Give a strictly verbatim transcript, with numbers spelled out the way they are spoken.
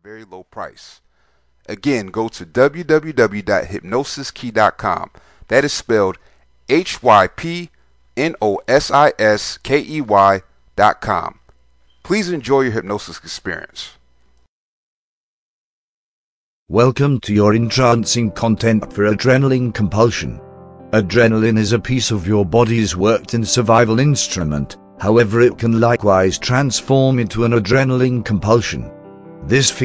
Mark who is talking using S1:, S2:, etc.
S1: very low price. Again, go to w w w dot hypnosis key dot com. That is spelled H Y P N O S I S K E Y dot com. Please enjoy your hypnosis experience.
S2: Welcome to your entrancing content for adrenaline compulsion. Adrenaline is a piece of your body's worked-in survival instrument, however it can likewise transform into an adrenaline compulsion. This